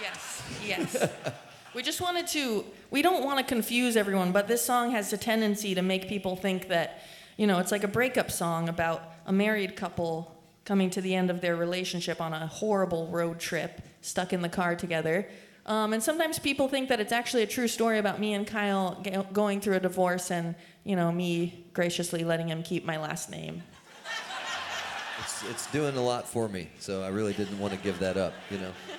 Yes, yes. We don't want to confuse everyone, but this song has a tendency to make people think that, it's like a breakup song about a married couple coming to the end of their relationship on a horrible road trip, stuck in the car together. And sometimes people think that it's actually a true story about me and Kyle going through a divorce and, me graciously letting him keep my last name. It's doing a lot for me, so I really didn't want to give that up,